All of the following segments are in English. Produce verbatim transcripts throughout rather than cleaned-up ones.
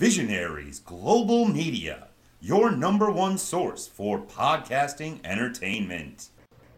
Visionaries Global Media, your number one source for podcasting entertainment.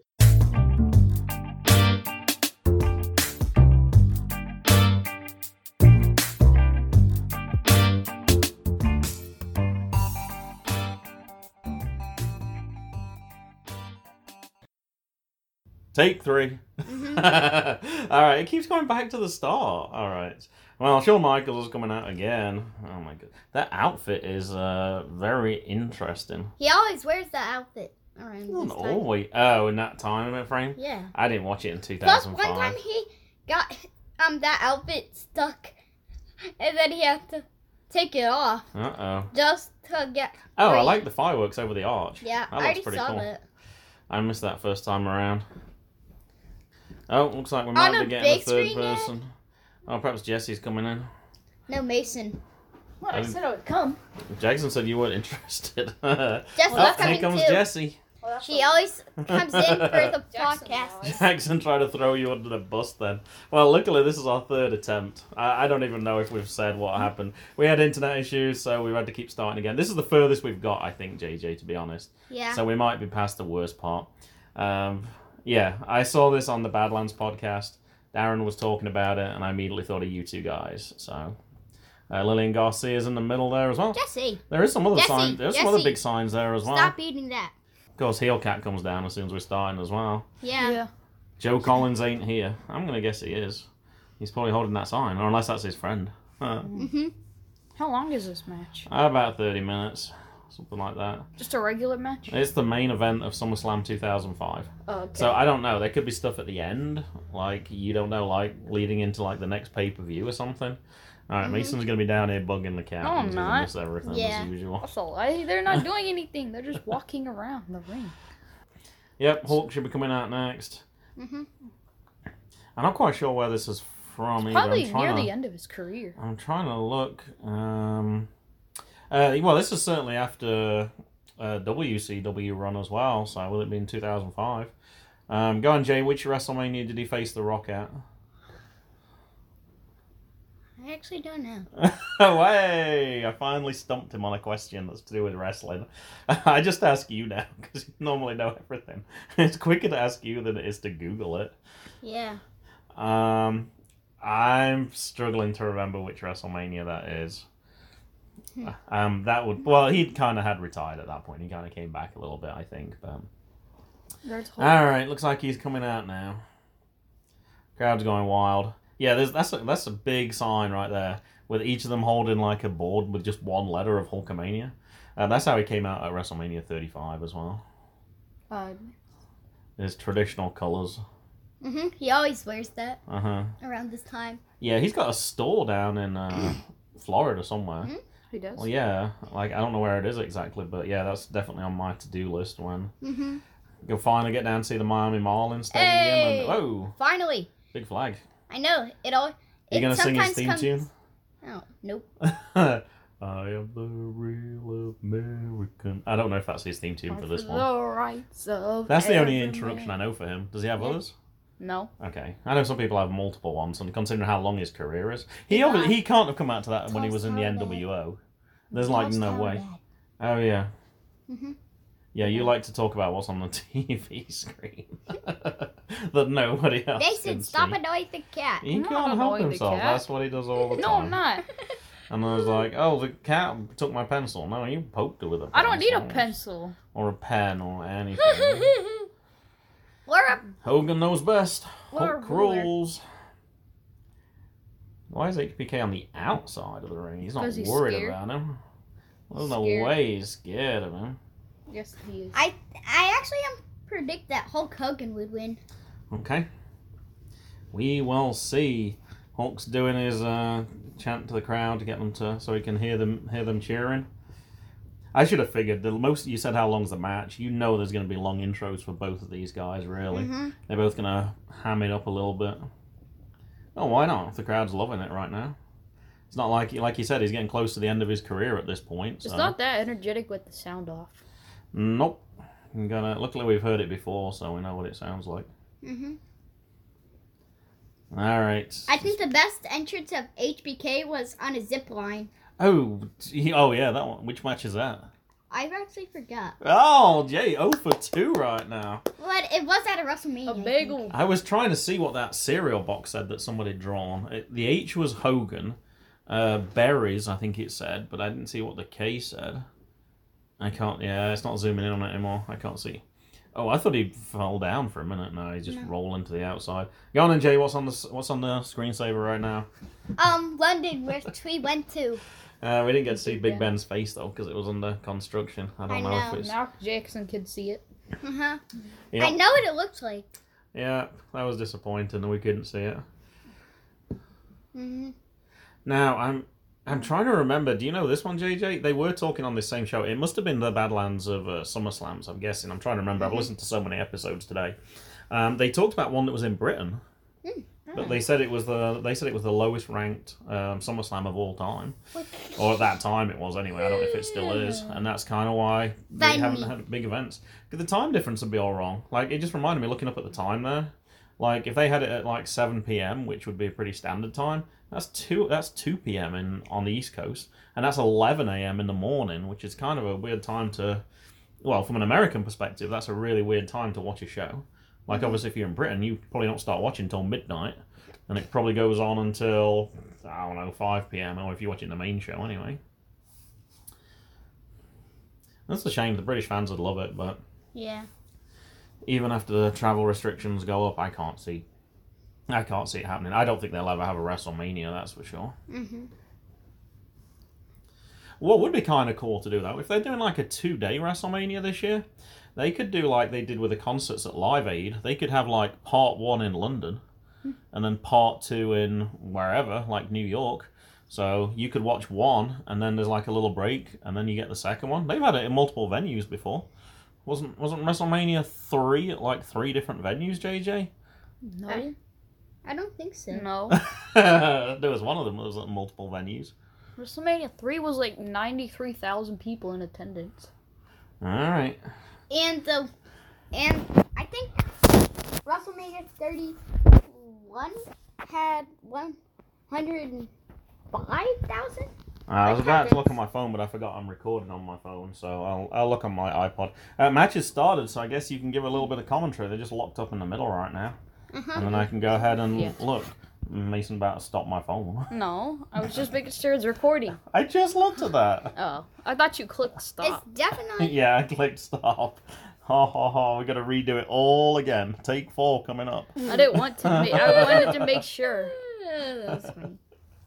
Take three. Mm-hmm. All right, it keeps going back to the start. All right. Well, Shawn Michaels is coming out again. Oh my god, that outfit is uh very interesting. He always wears that outfit around Not this time. always. Oh, in that time frame. Yeah. I didn't watch it in two Plus, thousand one five. time he got um that outfit stuck, and then he had to take it off Uh oh. just to get. Oh, I right. like the fireworks over the arch. Yeah, that I looks already pretty saw cool. that. I missed that first time around. Oh, looks like we On might a be getting a big third screen yet? person. Oh, perhaps Jesse's coming in. No, Mason. Well, I said I would come. Jackson said you weren't interested. Jesse Oh, was coming here comes too. Jesse. Well, that's She what- always comes in for the Jackson podcast. always. Jackson tried to throw you under the bus then. Well, luckily this is our third attempt. I, I don't even know if we've said what happened. We had internet issues, so we've had to keep starting again. This is the furthest we've got, I think, J J, to be honest. Yeah. So we might be past the worst part. Um, yeah, I saw this on the Badlands podcast. Darren was talking about it, and I immediately thought of you two guys. So uh, Lillian Garcia's in the middle there as well. Jesse, There is some other Jesse, signs. There's some other Jesse. big signs there as well. stop eating that. Of course, Heel Cat comes down as soon as we're starting as well. Yeah. Yeah. Joe Collins ain't here. I'm gonna guess he is. He's probably holding that sign, or unless that's his friend. Uh, Mhm. How long is this match? about thirty minutes, something like that. Just a regular match? It's the main event of SummerSlam two thousand five. Oh, okay. So I don't know. There could be stuff at the end, like you don't know, like leading into like the next pay per view or something. All right, Mhm. Mason's gonna be down here bugging the cat. No, I'm He's gonna not. miss everything Yeah. as usual. That's a lie. They're not doing anything. They're just walking around the ring. Yep, Hulk should be coming out next. Mhm. I'm not quite sure where this is from either. Probably I'm trying near to... the end of his career. I'm trying to look. Um, uh, well, this is certainly after uh, W C W run as well. So will it be in two thousand five? Um, go on, Jay. Which WrestleMania did he face The Rock at? I actually don't know. Way! I finally stumped him on a question that's to do with wrestling. I just ask you now because you normally know everything. It's quicker to ask you than it is to Google it. Yeah. Um, I'm struggling to remember which WrestleMania that is. Hmm. Um, that would well, he kind of had retired at that point. He kind of came back a little bit, I think. But There's all right, looks like he's coming out now. Crowd's going wild. Yeah, there's that's a, that's a big sign right there with each of them holding like a board with just one letter of Hulkamania. Uh, that's how he came out at WrestleMania thirty-five as well. uh, His traditional colors. Mhm. He always wears that Uh huh. around this time. Yeah, he's got a store down in uh, Florida somewhere. Mhm. he does. Well, yeah, like I don't know where it is exactly, but yeah, that's definitely on my to-do list when Mhm. you'll finally get down to see the Miami Marlins Stadium. Hey! And whoa, Finally. big flag! I know it all. You it gonna sing his sometimes theme comes- tune? Oh nope. I am the real American. I don't know if that's his theme tune for this one. The rights of That's the only every introduction I man. know for him. Does he have Yeah. others? No. Okay, I know some people have multiple ones, and considering how long his career is, he Yeah. obvi- he can't have come out to that when he Toss was in the her N W O. There's like no way. Oh yeah. Mhm. Yeah, you like to talk about what's on the T V screen that nobody else Mason, can stop see. annoying the cat. He I'm not can't help annoying the himself. cat. That's what he does all the No, time. I'm not. And I was like, "Oh, the cat took my pencil." No, you poked it with a pencil. I don't need a pencil. or a pen or anything. We're up. Hogan knows best. Or a Hulk ruler. rules. Why is H B K on the outside of the ring? He's not 'Cause he's worried scared. about him. There's no Scared. way he's scared of him. Yes, he is. I I actually am predict that Hulk Hogan would win. Okay. We will see. Hulk's doing his uh, chant to the crowd to get them to so he can hear them hear them cheering. I should have figured. The most you said how long's the match? You know there's going to be long intros for both of these guys. Really, Mhm. they're both going to ham it up a little bit. Oh, why not? If the crowd's loving it right now, it's not like like you said he's getting close to the end of his career at this point. It's So. not that energetic with the sound off. Nope. I'm gonna. Luckily, we've heard it before, so we know what it sounds like. Mhm. All right. I think the best entrance of H B K was on a zip line. Oh, gee, oh yeah, that one. Which match is that? I actually forgot. Oh, Jay, oh for two right now. But it was at a WrestleMania. A I think. bagel. I was trying to see what that cereal box said that somebody had drawn. It, the H was Hogan. Uh, berries, I think it said, but I didn't see what the K said. I can't, yeah, it's not zooming in on it anymore. I can't see. Oh, I thought he fell down for a minute. No, he's just No. rolling to the outside. Go on then, Jay, what's on the, what's on the screensaver right now? Um, London, which we went to. Uh, we didn't get to see Big Big Ben. Ben's face, though, because it was under construction. I don't I know, know. if it's... Now Jackson could see it. Uh-huh. Yep. I know what it looks like. Yeah, that was disappointing that we couldn't see it. Mm-hmm. Now, I'm I'm trying to remember. Do you know this one, J J? They were talking on this same show. It must have been the Badlands of uh, SummerSlams, I'm guessing. I'm trying to remember. I've listened to so many episodes today. Um, they talked about one that was in Britain, Mm. but they said it was the they said it was the lowest ranked um, SummerSlam of all time, or at that time it was anyway. I don't know if it still is, and that's kind of why they Funny. haven't had big events. Because the time difference would be all wrong. Like it just reminded me looking up at the time there. Like if they had it at like seven p.m., which would be a pretty standard time, that's two that's two p.m. in on the East Coast, and that's eleven a.m. in the morning, which is kind of a weird time to. Well, from an American perspective, that's a really weird time to watch a show. Like obviously, if you're in Britain, you probably don't start watching until midnight, and it probably goes on until I don't know five p.m. or if you're watching the main show anyway. That's a shame. The British fans would love it, but. Yeah. Even after the travel restrictions go up, I can't see. I can't see it happening. I don't think they'll ever have a WrestleMania, that's for sure. Mm-hmm. What would be kind of cool to do, though, if they're doing like a two-day WrestleMania this year, they could do like they did with the concerts at Live Aid. They could have like part one in London, and then part two in wherever, like New York. So you could watch one, and then there's like a little break, and then you get the second one. They've had it in multiple venues before. Wasn't wasn't WrestleMania three at like three different venues, J J? No. I, I don't think so. No. There was one of them that was at multiple venues. WrestleMania three was like ninety-three thousand people in attendance. Alright. And the, and I think WrestleMania thirty-one had one hundred five thousand. I was about to look on my phone, but I forgot I'm recording on my phone, so I'll I'll look on my iPod. Uh, matches started, so I guess you can give a little bit of commentary. They're just locked up in the middle right now. Uh-huh. And then I can go ahead and Yeah. look. Mason about to stop my phone. No, I was just making sure it's recording. I just looked at that. Oh, I thought you clicked It's stop. definitely. Yeah, I clicked stop. Ha ha ha, we gotta redo it all again. Take four coming up. I didn't want to. Make, I wanted to make sure. That was funny.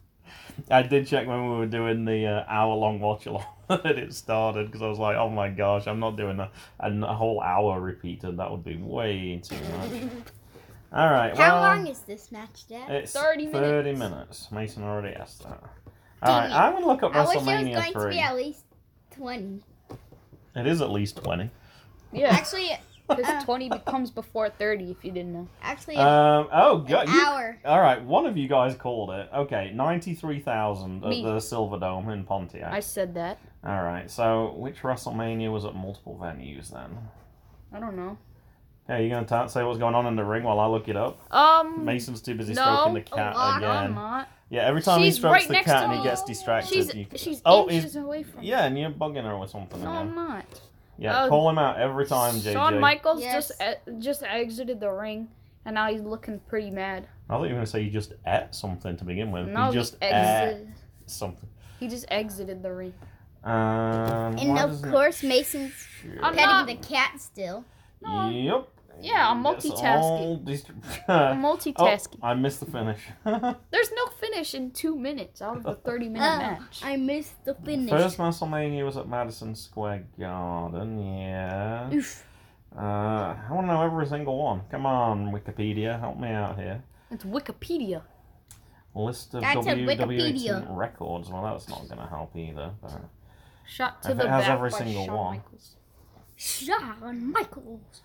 I did check when we were doing the uh, hour-long watch-along that it started, because I was like, oh my gosh, I'm not doing a, a, a whole hour repeated. That would be way too much. All right, How well, long is this match, Dad? it's thirty thirty minutes. minutes. Mason already asked that. All right, Dang it. I'm going to look up I wish it was WrestleMania going to three. be at least twenty. It is at least twenty. Yeah, Actually, because uh, twenty becomes before thirty if you didn't know. actually, Um, oh, an God. You, hour. all right, one of you guys called it. Okay, ninety-three thousand at Me. the Silverdome in Pontiac. I said that. All right, so which WrestleMania was at multiple venues then? I don't know. Hey, you going to say what's going on in the ring while I look it up? Um, Mason's too busy no, stroking the cat a lot. again. I'm not. Yeah, every time She's he strokes right the next cat to and he me. gets distracted. She's you can... she's oh, inches he's... away from. Yeah, and you're bugging her with something No, again. I'm not. Yeah, Uh, call him out every time, J J. Shawn Michaels Yes. just e- just exited the ring, and now he's looking pretty mad. I thought you were going to say you just ate something to begin with. No, you just he ate exited. something. He just exited the ring. Um, And why of doesn't it course, Mason's show? I'm petting not- the cat still. No. Yep. Yeah, I'm That's multitasking. all dist- I'm oh, multitasking. I missed the finish. There's no finish in two minutes out of the thirty minute Uh, match. I missed the finish. First WrestleMania was at Madison Square Garden, yeah. Oof. Uh, I want to know every single one. Come on, Wikipedia, help me out here. It's Wikipedia. List of That's a W W E Wikipedia. team records. Well, that's not going to help either. But... Shot to If the it has back every by single Shawn one. Michaels. Shawn Michaels.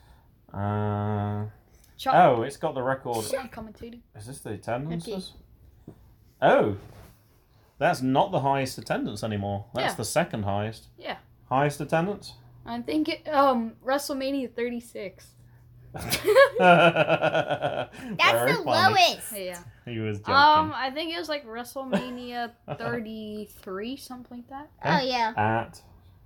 Uh, Shawn, oh, it's got the record. Shawn commentating. Is this the attendances? Oh, that's not the highest attendance anymore. That's Yeah. the second highest. Yeah. Highest attendance? I think it, um WrestleMania thirty-six. That's That's the lowest. Yeah. he was joking. Um, I think it was like WrestleMania thirty-three, something like that. Oh yeah. At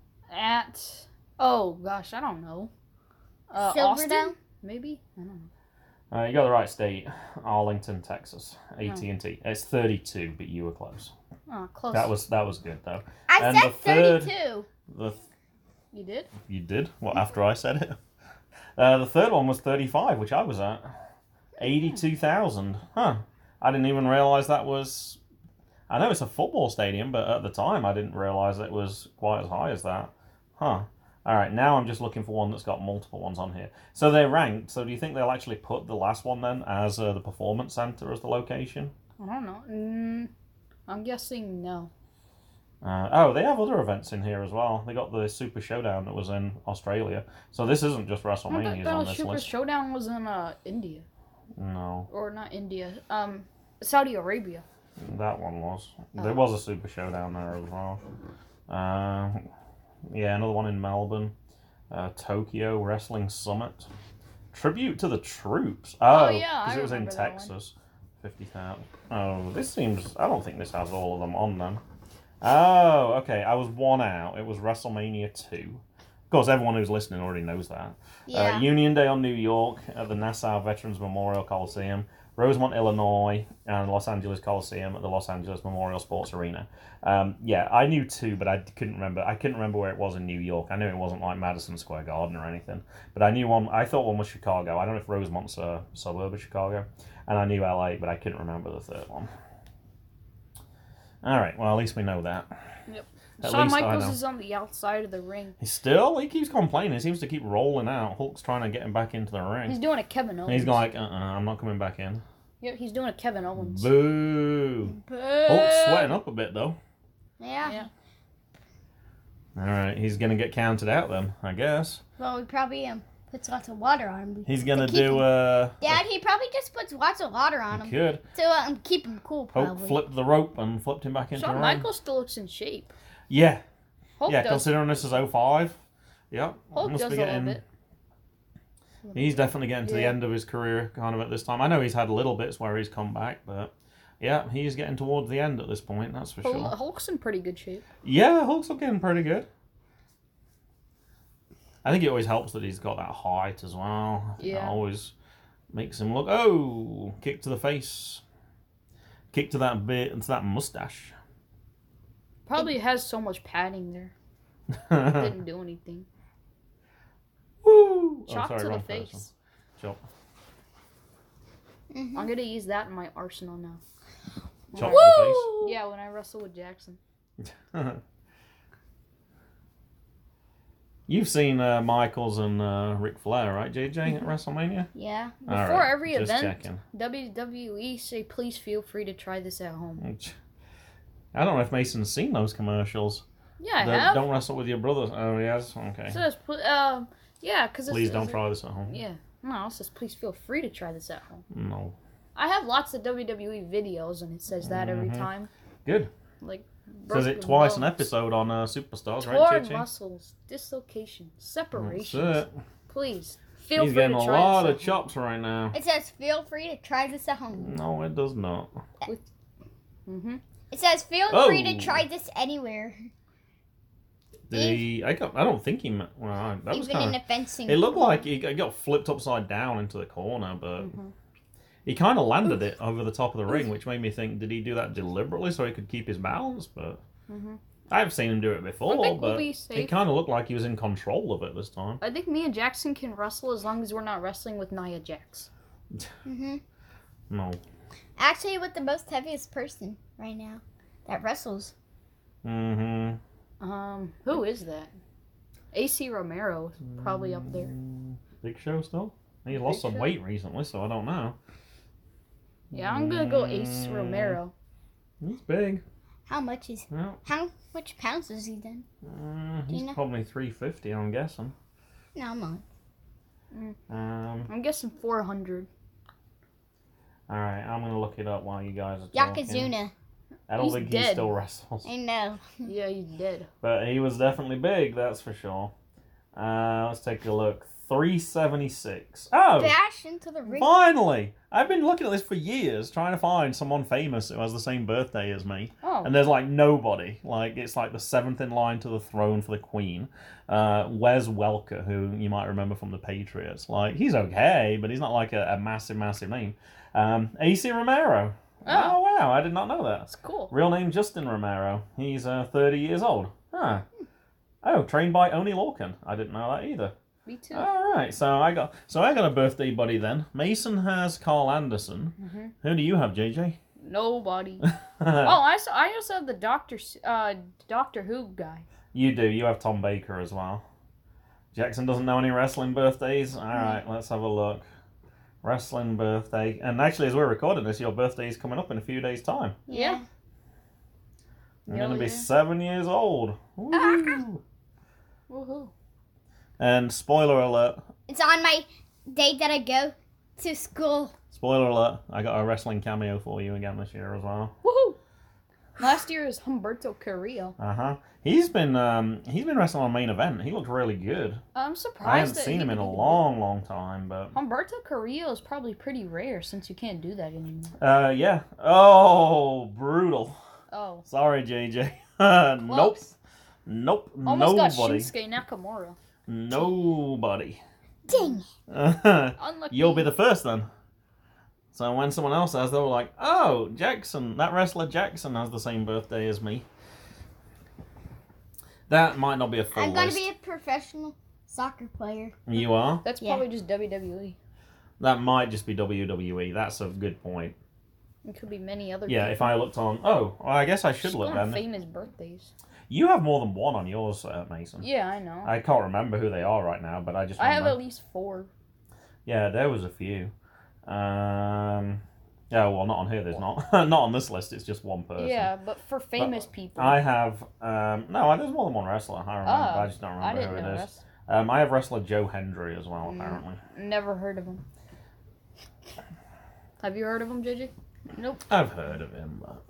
At oh gosh, I don't know. Uh, Silverdale? Austin, maybe. I don't know. uh, you got the right state, Arlington, Texas, A T and T. It's thirty-two, but you were close. Oh, close. That was that was good though. I And said the third- thirty-two. The th- You did? you did well after I said it. Uh, the third one was thirty-five, which I was at. Eighty-two thousand. Huh. I didn't even realize that was. I know it's a football stadium, but at the time I didn't realize it was quite as high as that. Huh. All right, now I'm just looking for one that's got multiple ones on here. So they're ranked. So do you think they'll actually put the last one then as uh, the performance center as the location? I don't know. Mm, I'm guessing no. Uh, oh, they have other events in here as well. They got the Super Showdown that was in Australia. So this isn't just I thought WrestleManias that on was this Super list. Showdown was in uh, India. No, Or not India. Um, Saudi Arabia. that one was. Oh. There was a Super Showdown there as well. Uh, yeah, another one in Melbourne. Uh, Tokyo Wrestling Summit. Tribute to the Troops. Oh, Oh, yeah, I it was in remember that one. Texas. fifty thousand. Oh, this seems... I don't think this has all of them on them. Oh, okay. I was one out. It was WrestleMania two. Of course, everyone who's listening already knows that. Yeah. Uh, Union Day on New York at the Nassau Veterans Memorial Coliseum, Rosemont, Illinois, and Los Angeles Coliseum at the Los Angeles Memorial Sports Arena. Um, yeah, I knew two, but I couldn't remember. I couldn't remember where it was in New York. I knew it wasn't like Madison Square Garden or anything, but I knew one. I thought one was Chicago. I don't know if Rosemont's a suburb of Chicago, and I knew L A, but I couldn't remember the third one. All right, well, at least we know that. Yep. At Shawn least I Michaels know. is on the outside of the ring. He still, he keeps complaining. He seems to keep rolling out. Hulk's trying to get him back into the ring. He's doing a Kevin Owens. And he's like, uh-uh, I'm not coming back in. Yeah, he's doing a Kevin Owens. Boo! Hulk's sweating up a bit, though. Yeah. Yeah. All right, he's going to get counted out then, I guess. Well, we probably um puts lots of water on him. He's going to To keep do, him- uh... Dad, he probably just puts lots of water on He him could. to um keep him cool. Hulk Probably. flipped the rope and flipped him back into Shawn the ring. Michaels still looks in shape. Yeah, Hulk yeah, does. considering this is oh five. Yep. Hulk must does be a little getting... bit. He's definitely getting to the Yeah. end of his career kind of at this time. I know he's had little bits where he's come back, but yeah, he's getting towards the end at this point, that's for Hul- sure. Hulk's in pretty good shape. Yeah, Hulk's looking pretty good. I think it always helps that he's got that height as well. It Yeah. always makes him look, oh, kick to the face. Kick to that bit, to that mustache. Probably has so much padding there. Didn't do anything. Woo! Chop oh, sorry, to the wrong face. person. Chop. Mhm. I'm gonna use that in my arsenal now. Chop When to I- Woo! Yeah, when I wrestle with Jackson. the face. You've seen uh, Michaels and uh, Ric Flair, right, J J, at WrestleMania? Yeah. All Before right, every just event, checking. W W E say please feel free to try this at home. I don't know if Mason's seen those commercials. Yeah, I The have. Don't wrestle with your brothers. Oh, yes? Okay. It says, pl- um, yeah, because Please don't try this at home. Yeah, no, it says please feel free to try this at home. No. I have lots of W W E videos, and it says that every Mhm. time. Good. Like Says it broken twice an bones, episode on uh, Superstars, right, torn Chichi? muscles, dislocation, That's separation. it. Please feel He's free getting to a try lot this of at home. chops right now. It says feel free to try this at home. No, it does not. Mm-hmm. It says feel Oh. free to try this anywhere, Did he? I got. I don't think he. Well, that was even in kind a fencing. of. It looked like he he got flipped upside down into the corner, but Mhm. he kind of landed it over the top of the ring, which made me think: did he do that deliberately so he could keep his balance? But Mhm. I've seen him do it I before, think we'll but be it safe. kind of looked like he was in control of it this time. I think me and Jackson can wrestle as long as we're not wrestling with Nia Jax. hmm No. Actually, with the most heaviest person right now that wrestles. Mm-hmm. Um, who is that? A C Romero is probably up there. Big Show still. He's Big lost some Show? weight recently, so I don't know. Yeah, I'm gonna go Ace Mm. Romero. He's big. How much is? Yeah. How much pounds is he then? Uh, Do you he's know? probably three fifty, I'm guessing. No, I'm not. Um, I'm guessing four hundred. Alright, I'm going to look it up while you guys are talking. Yokozuna. I don't He's think he dead. still wrestles. I know. Yeah, he's dead. But he was definitely big, that's for sure. Uh, let's take a look. three seventy-six. Oh, Bash into the ring. finally! I've been looking at this for years, trying to find someone famous who has the same birthday as me. Oh. And there's like nobody. Like, it's like the seventh in line to the throne for the Queen. Uh, Wes Welker, who you might remember from the Patriots. Like, he's okay, but he's not like a, a massive, massive name. Um, A C Romero. Oh. Oh, wow, I did not know that. That's cool. Real name Justin Romero. He's uh, thirty years old. Huh. Oh, trained by Oni Lorcan. I didn't know that either. Me too. All right, so I got so I got a birthday buddy then. Mason has Carl Anderson. Mm-hmm. Who do you have, J J? Nobody. oh, I saw, I also have the Doctor uh Doctor Who guy. You do. You have Tom Baker as well. Jackson doesn't know any wrestling birthdays. All right, let's have a look. Wrestling birthday, and actually, as we're recording this, your birthday is coming up in a few days' time. Yeah. You're Hell gonna be yeah. seven years old. Woo. Woohoo. And spoiler alert. It's on my day that I go to school. Spoiler alert. I got a wrestling cameo for you again this year as well. Woohoo. Last year is Humberto Carrillo. Uh huh. He's been um he's been wrestling on Main Event. He looked really good. I'm surprised. I haven't that seen he him in a didn't- long, long time, but Humberto Carrillo is probably pretty rare since you can't do that anymore. uh yeah. Oh, brutal. Oh. Sorry, J J. nope. Close. Nope. Almost got Nobody. Shinsuke Nakamura. Nobody. Dang. Unlucky. You'll be the first then. So when someone else has, they'll be like, "Oh, Jackson, that wrestler Jackson has the same birthday as me." That might not be a full I'm gonna list. be a professional soccer player. You are? That's Yeah. probably just W W E. That might just be W W E. That's a good point. It could be many other. Yeah, people. if I looked on... Oh, well, I guess I should Just look go on then. famous birthdays. You have more than one on yours, uh, Mason. Yeah, I know. I can't remember who they are right now, but I just I have remember. at least four. Yeah, there was a few. Um... Yeah, well, not on here, there's not. Not on this list, it's just one person. Yeah, but for famous people. I have... Um, no, there's more than one wrestler, I remember. Oh, I just don't I remember didn't who know it is. that. Um, I have wrestler Joe Hendry as well, Mm. apparently. Never heard of him. Have you heard of him, J J? Nope. I've heard of him, but...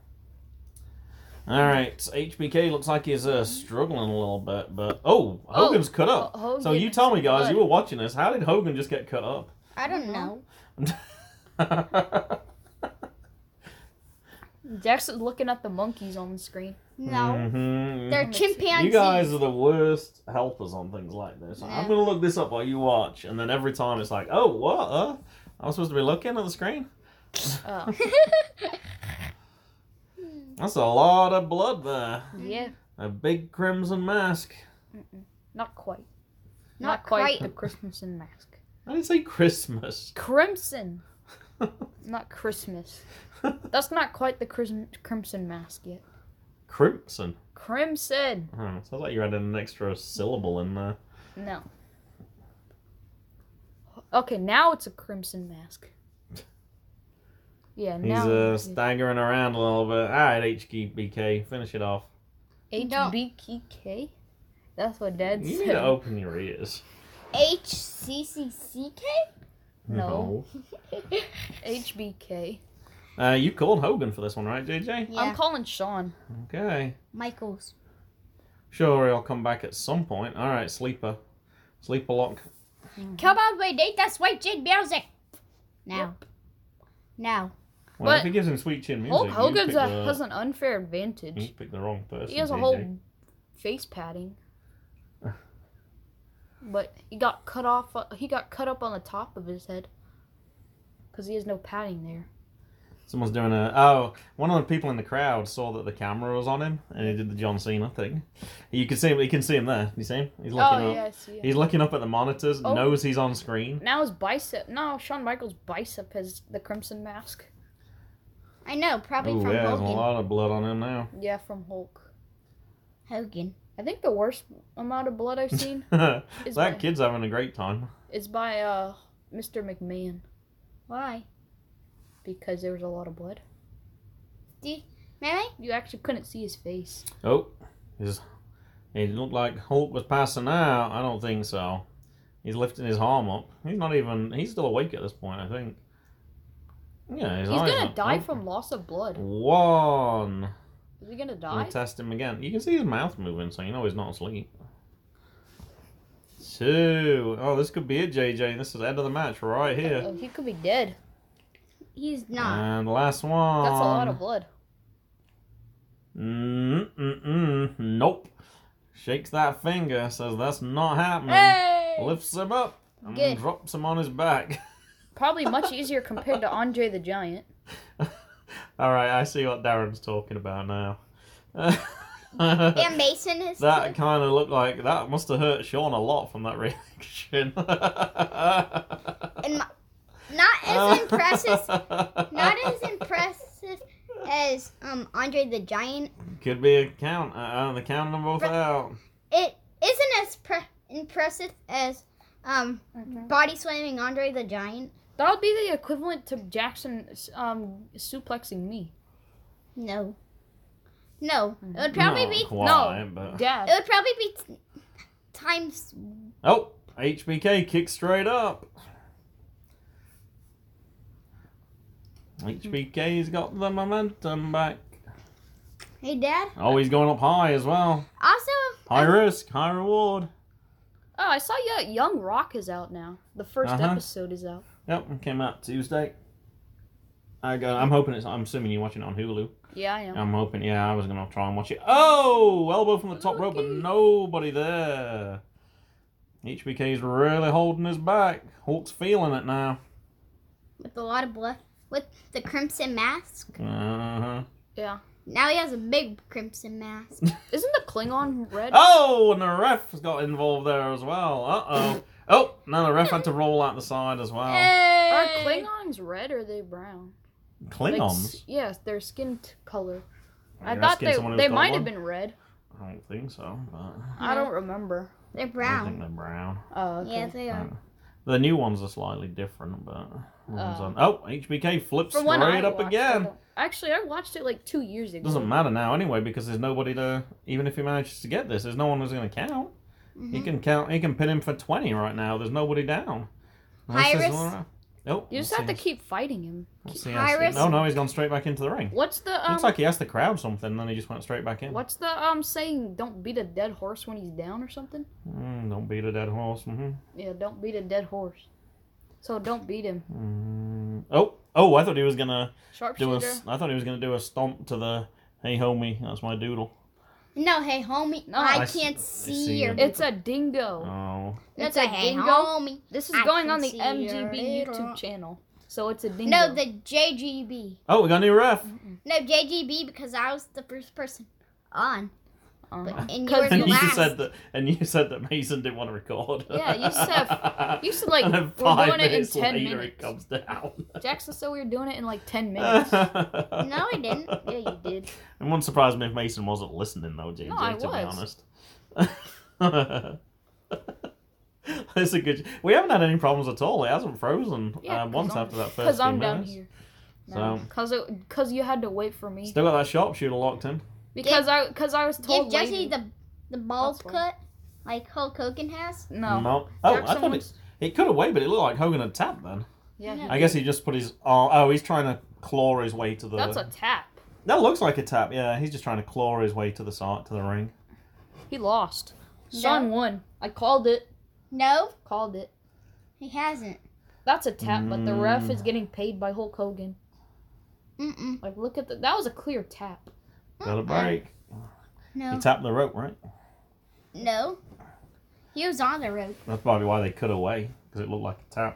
Alright, H B K looks like he's uh, struggling a little bit, but... Oh, Hogan's cut up. Ho- Hogan So you is tell me, guys, blood. you were watching this. How did Hogan just get cut up? I don't know. Jackson's looking at the monkeys on the screen. No. Mhm. They're Let me see. chimpanzees. You guys are the worst helpers on things like this. I'm Yeah. going to look this up while you watch, and then every time it's like, oh, what? Uh, I'm supposed to be looking at the screen? Oh. That's a lot of blood there. Yeah, A big crimson mask. not quite. Not Not quite quite. the Crimson mask. I didn't say Christmas. Crimson, not Christmas. That's not quite the crim- Crimson mask yet. Crimson. Crimson. Oh, sounds like you added an extra syllable in there. No. Okay, now it's a Crimson mask. Yeah, He's now. uh, staggering around a little bit. Alright, H B K, finish it off. H B K? That's what Dad You said. need to open your ears. H C C C K? No. H B K. No. Uh, you called Hogan for this one, right, J J? Yeah. I'm calling Sean. Okay. Michaels. Sure, he'll come back at some point. Alright, Sleeper. Sleeper Lock. Come on, my date. That's White Chin music. Now. Now. Well, if But he gives him Sweet Chin music, Hulk you Hogan's picked a, the, has an unfair you advantage. picked the wrong person, He has a J J. whole face padding. But he got cut off. uh, He got cut up on the top of his head because he has no padding there. Someone's doing a... Oh, one of the people in the crowd saw that the camera was on him, and he did the John Cena thing. You can see him, you can see him there. You see him? He's looking Oh up. yeah, I see. it. He's looking up at the monitors, Oh. knows he's on screen. Now his bicep. No, Shawn Michaels' bicep has the crimson mask. I know, probably Oh, from yeah, there's a Hogan. lot of blood on him now. Yeah, from Hulk. Hogan. I think the worst amount of blood I've seen that is by, kid's having a great time. is by uh Mister McMahon Why? because there was a lot of blood. Do you, Mary? You actually couldn't see his face. Oh, he's, it looked like Hulk was passing out. I don't think so. He's lifting his arm up. He's not even, he's still awake at this point, I think. Yeah, his He's eyes gonna are- die oh. from loss of blood. One. Is he gonna I'm die? gonna test him again. You can see his mouth moving, so you know he's not asleep. two. Oh, this could be it, J J. This is the end of the match right here. Oh, he could be dead. He's not. And the last one. That's a lot of blood. Mm-mm-mm. Nope. Shakes that finger, says that's not happening. Hey! Lifts him up and Good. drops him on his back. Probably much easier compared to Andre the Giant. Alright, I see what Darren's talking about now. And Mason is. That too. kind of looked like that must have hurt Sean a lot from that reaction. And my, not as impressive. Not as impressive as um Andre the Giant. Could be a count. Uh, the counting them both But- out. It isn't as pre- impressive as um body slamming Andre the Giant. That would be the equivalent to Jackson um, suplexing me. No. No. It would probably Not be. quite, no. but- Dad. It would probably be t- times. Oh, H B K kicks straight up. H B K's got the momentum back. Hey, Dad. Oh, he's going up high as well. Also, High risk, high reward. Oh, I saw you. Young Rock is out now. The 1st Uh-huh. episode is out. Yep, it came out Tuesday. I go. I'm hoping it's. I'm assuming you're watching it on Hulu. Yeah, I am. I'm hoping. Yeah, I was gonna try and watch it. Oh, elbow from the top rope, but nobody there. H B K's really holding his back. Hulk's feeling it now. with a lot of blood, with the crimson mask. Uh huh. Yeah. Now he has a big crimson mask. Isn't the Klingon red? Oh, and the ref got involved there as well. Uh oh. Oh, no, the ref had to roll out the side as well. Are Hey! Klingons red or are they brown? Like, Klingons? s- yes, their skin t- color. I You're thought asking they someone who's they got might one? have been red. I don't think so, but I don't remember. They're I think brown. they're brown. Oh, okay. Yeah, they are. Uh, The new ones are slightly different, but the ones Oh. on- oh, H B K flips From when I straight up watched again. it. Actually, I watched it like two years ago. Doesn't matter now anyway because there's nobody to. Even if he manages to get this, there's no one who's going to count. Mm-hmm. He can count. He can pin him for twenty right now. There's nobody down. Unless Iris- there's one- Oh, You just let's have to see. keep fighting him. Let's see how- Iris- No, no, he's gone straight back into the ring. What's the um? Looks like he asked the crowd something, and then he just went straight back in. What's the um saying? Don't beat a dead horse when he's down or something. Mm, don't beat a dead horse. Mm-hmm. Yeah, don't beat a dead horse. So don't beat him. Mm. Oh, oh! I thought he was gonna do a. Sharpshooter. I thought he was gonna do a stomp to the. Hey, homie, that's my doodle. No, hey, homie. No, I I s- can't I see, see your. it. It's a dingo. Oh. It's It's a a hey, dingo. homie. This is I going can on the see M G your B little- YouTube channel. So it's a dingo. No, the J G B. Oh, we got a new ref. No, J G B because I was the first person on. Uh-huh. But, and you Cause were the And you last. said that, and you said that Mason didn't want to record. Yeah, you said- you said, like, and then we're five doing it in minutes ten later minutes. it comes down. Jackson said we were doing it in like ten minutes. No, I didn't. Yeah, you did. It wouldn't surprise me if Mason wasn't listening though, J J. No, I to was. be honest. That's a good. We haven't had any problems at all. It hasn't frozen Yeah, uh, once 'cause I'm- after that first. Because I'm few down minutes. here. So Because because you had to wait for me. still got that sharpshooter locked in. Because I because I was Give told Jesse later. the the balls That's cut like Hulk Hogan has. No. No. Oh, I Jackson thought it, was- it could have waited, but it looked like Hogan had tapped then. Yeah, he I guess he just put his. Oh, oh, he's trying to claw his way to the. That's a tap. That looks like a tap. Yeah, he's just trying to claw his way to the side to the ring. He lost. No. Son won. I called it. No, Called it. he hasn't. That's a tap, but the ref Mm. is getting paid by Hulk Hogan. Mm-mm. Like, look at the. That was a clear tap. Got a break. No. He tapped the rope, right? No. He was on the rope. That's probably why they cut away, because it looked like a tap.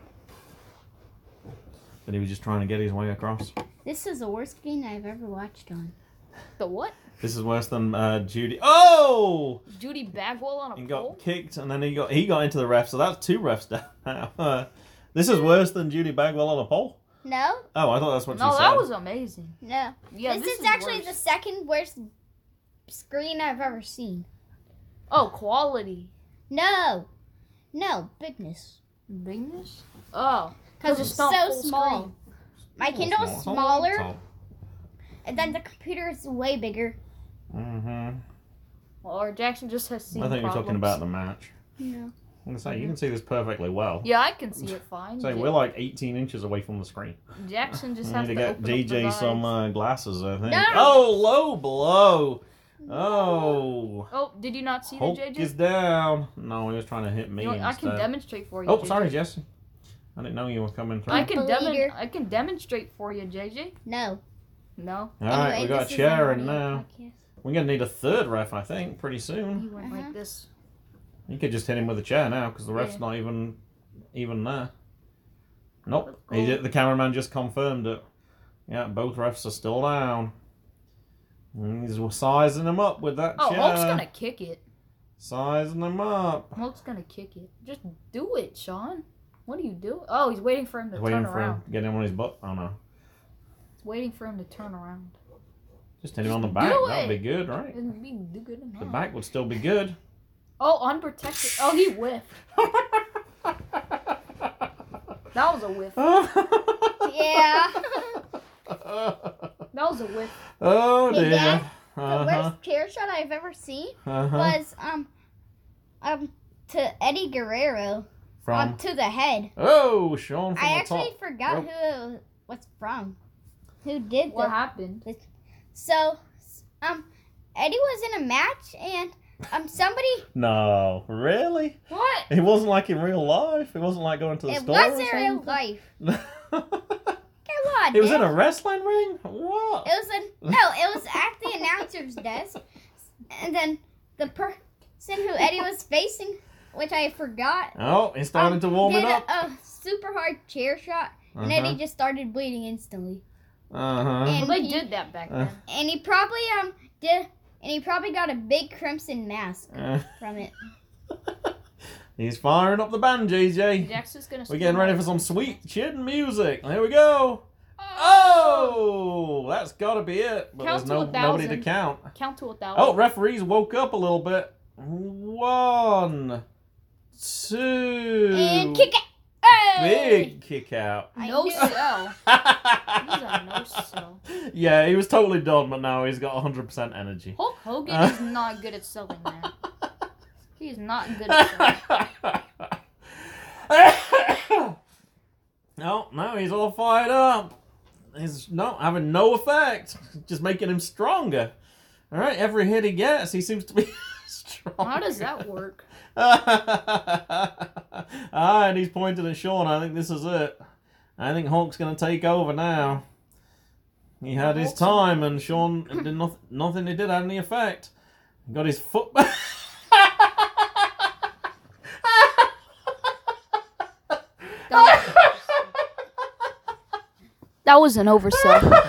But he was just trying to get his way across. This is the worst game I've ever watched on. The what? This is worse than uh, Judy. Oh! Judy Bagwell on a He pole? got kicked, and then he got he got into the ref, so that's two refs down now. Uh, this is worse than Judy Bagwell on a pole. No, Oh, I thought that's what No, she said. that was amazing. no. Yeah, this, this, is, actually worse. the second worst screen I've ever seen. Oh, quality. No, no bigness. Bigness? Oh. Because Cause it's not so full small. screen. My Oh, Kindle is small. smaller, Small. and then the computer is way bigger. Mm-hmm. Well, or Jackson just has seen I think you're talking problems. about the match. No. I'm gonna say you can see this perfectly well. Yeah, I can see it fine. So Ja- we're like eighteen inches away from the screen. Jackson just We has need to to get open D up J his some eyes. uh, glasses, I think. No. Oh, low blow. Oh. Oh, did you not see Hulk the J J? is down. No, he was trying to hit me You know, I instead. can demonstrate for you. Oh, J J. sorry, Jesse. I didn't know you were coming through. I can Leader. demon. I can demonstrate for you, J J. No. No. All right, Anyway, we got this is Sharon an now. audio podcast. We're gonna need a third ref, I think, pretty He soon. went Uh-huh. like this. You could just hit him with a chair now, because the ref's Yeah. not even even there. Nope. Oh. He did, the cameraman just confirmed it. Yeah, both refs are still down. And he's sizing them up with that Oh, chair. Hulk's gonna kick it. Sizing them up. Hulk's gonna kick it. Just do it, Sean. What are you doing? Oh, he's waiting for him to Waiting turn for around. him to get him on his butt. Oh no. He's waiting for him to turn around. Just hit him on the Just back. do That'd be it. good, right? It'd be do good enough. The back would still be good. Oh, unprotected. Oh, he whiffed. That was a whiff. Yeah. That was a whiff. Oh Hey, dear. Dad, The Uh-huh. worst chair shot I've ever seen Uh-huh. was um um to Eddie Guerrero From. um to the head. Oh, Sean from I the actually top. forgot rope. who it was from. Who did What the happened? So um Eddie was in a match and um somebody No, really? What? It wasn't like in real life. It wasn't like going to the it store. was or in real something? life. Come on, It was Dad. in a wrestling ring? What? It was in no, it was at the announcer's desk, and then the person who Eddie was facing, which I forgot, Oh, he started um, to warm did it up. A, a super hard chair shot, and Uh-huh. Eddie just started bleeding instantly. Uh-huh. Well, And they he, did that back Uh. then. and he probably um did, and he probably got a big crimson mask Uh, from it. he's firing up the band, J J. Jax is gonna. We're getting ready for some sweet chin music. Here we go. Oh, that's got to be it. But Count there's to no a nobody to thousand. count. Count to a thousand. Oh, referees woke up a little bit. One, two, And kick it! Hey! big kick out. I No knew- sell. He's a no sell. Yeah, he was totally done, but now he's got one hundred percent energy. Hulk Hogan is not good at selling, man. He is not good at selling. No, no, he's all fired up. He's not having no effect. Just making him stronger. All right, every hit he gets, he seems to be stronger. How does that work? Ah, and he's pointing at Sean. I think this is it. I think Hulk's going to take over now. He had his Hulk's- time, and Sean did nothing. Nothing he did had any effect. He got his foot back. That was an oversell.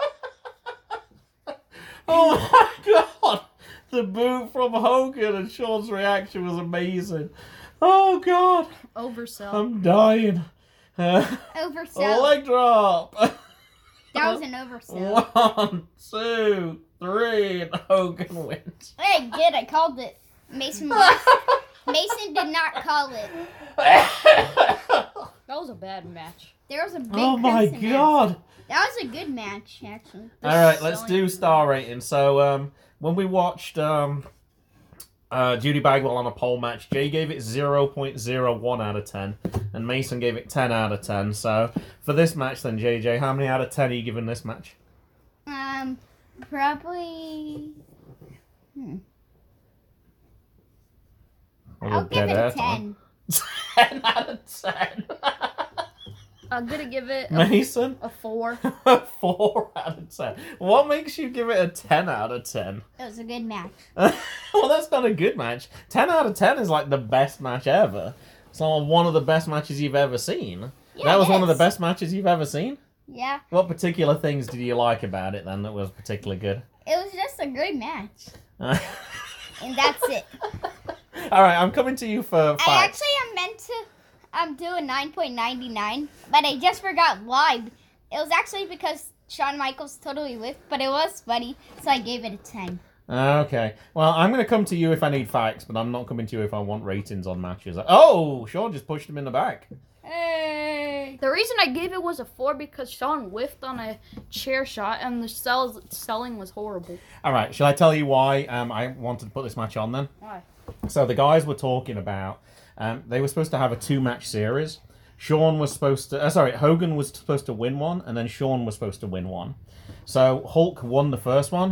Oh my god! The boot from Hogan and Sean's reaction was amazing. Oh god, Oversell. I'm dying. Uh, Oversell. leg drop. That was an oversell. One, two, three, and Hogan wins. I did. I called it. Mason was, Mason did not call it. That was a bad match. There was a big Oh my crimson mask. god! That was a good match, actually. All right, let's selling- do star rating. So, um, when we watched um, uh, Judy Bagwell on a pole match, Jay gave it zero point zero one out of ten, and Mason gave it ten out of ten. So, for this match, then, J J, how many out of ten are you giving this match? Um, probably. Hmm. Or I'll the give dead it air a time? ten. ten out of ten. I'm gonna give it a, Mason? a four. four out of ten. What makes you give it a ten out of ten? It was a good match. Well, that's not a good match. ten out of ten is like the best match ever. It's like one of the best matches you've ever seen. Yeah, that was it one of the is. best matches you've ever seen? Yeah, What particular things did you like about it then that was particularly good? it was just a good match, Uh, and that's it. Alright, I'm coming to you for I facts. actually am meant to um do a nine point nine nine, but I just forgot why. It was actually because Shawn Michaels totally whiffed, but it was funny, so I gave it a ten. Okay. Well, I'm going to come to you if I need facts, but I'm not coming to you if I want ratings on matches. Oh, Sean just pushed him in the back. Hey. The reason I gave it was a four because Sean whiffed on a chair shot and the sells, selling was horrible. Alright, shall I tell you why um, I wanted to put this match on then? Why? So the guys were talking about, um, they were supposed to have a two-match series. Sean was supposed to, uh, sorry, Hogan was supposed to win one, and then Sean was supposed to win one. So Hulk won the first one,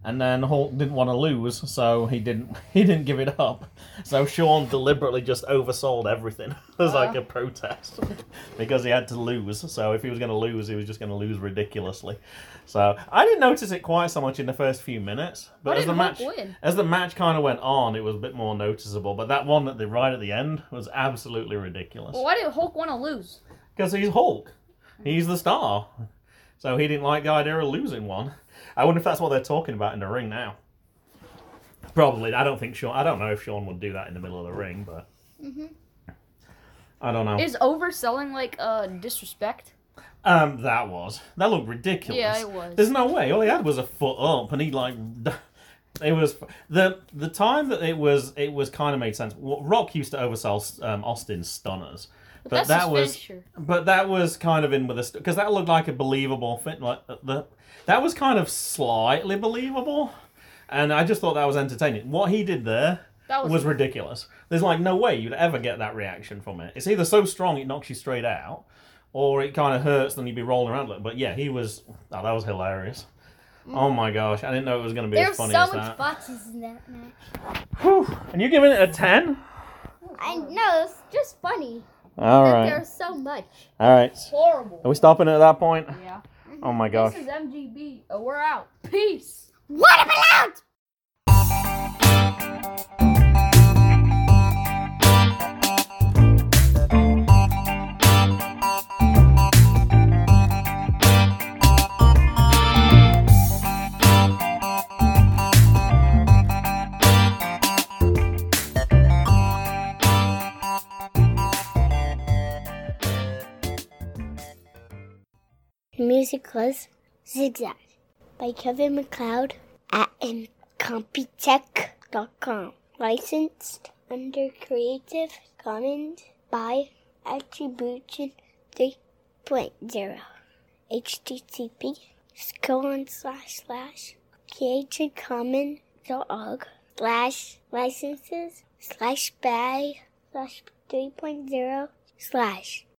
And then Hulk didn't want to lose, so he didn't he didn't give it up. So Sean deliberately just oversold everything as like a protest because he had to lose. So if he was going to lose, he was just going to lose ridiculously. So I didn't notice it quite so much in the first few minutes, but Why as the did match Hulk win? as the match kind of went on, it was a bit more noticeable. But that one at the right at the end was absolutely ridiculous Well, why did Hulk want to lose? because he's Hulk. He's the star. So he didn't like the idea of losing one. I wonder if that's what they're talking about in the ring now. Probably. I don't think Sean. I don't know if Sean would do that in the middle of the ring, but Mm-hmm. I don't know. Is overselling like uh disrespect? Um, that was that looked ridiculous. Yeah, it was. There's no way. All he had was a foot up, and he like. It was the the time that it was. It was kind of made sense. Rock used to oversell um, Austin's stunners. But, But that's that his was, finisher. but that was kind of in with a because that looked like a believable fit. Like the, that was kind of slightly believable, and I just thought that was entertaining. What he did there That was, was ridiculous. There's like no way you'd ever get that reaction from it. It's either so strong it knocks you straight out, or it kind of hurts, then you'd be rolling around. But yeah, he was. Oh, that was hilarious. Oh my gosh, I didn't know it was going to be There as were funny so as much that. botches in that match. Whew. And you giving it a ten? I know, it's just funny. All that right, There's so much. all right. horrible. Are we stopping at that point? Yeah. Oh my gosh. This is M G B. Oh, we're out. Peace. Watermelon! The music was Zigzag by Kevin MacLeod at incompetech dot com. Licensed under Creative Commons by Attribution three point oh. H T T P colon slash slash creativecommons.org slash licenses slash by slash three point oh slash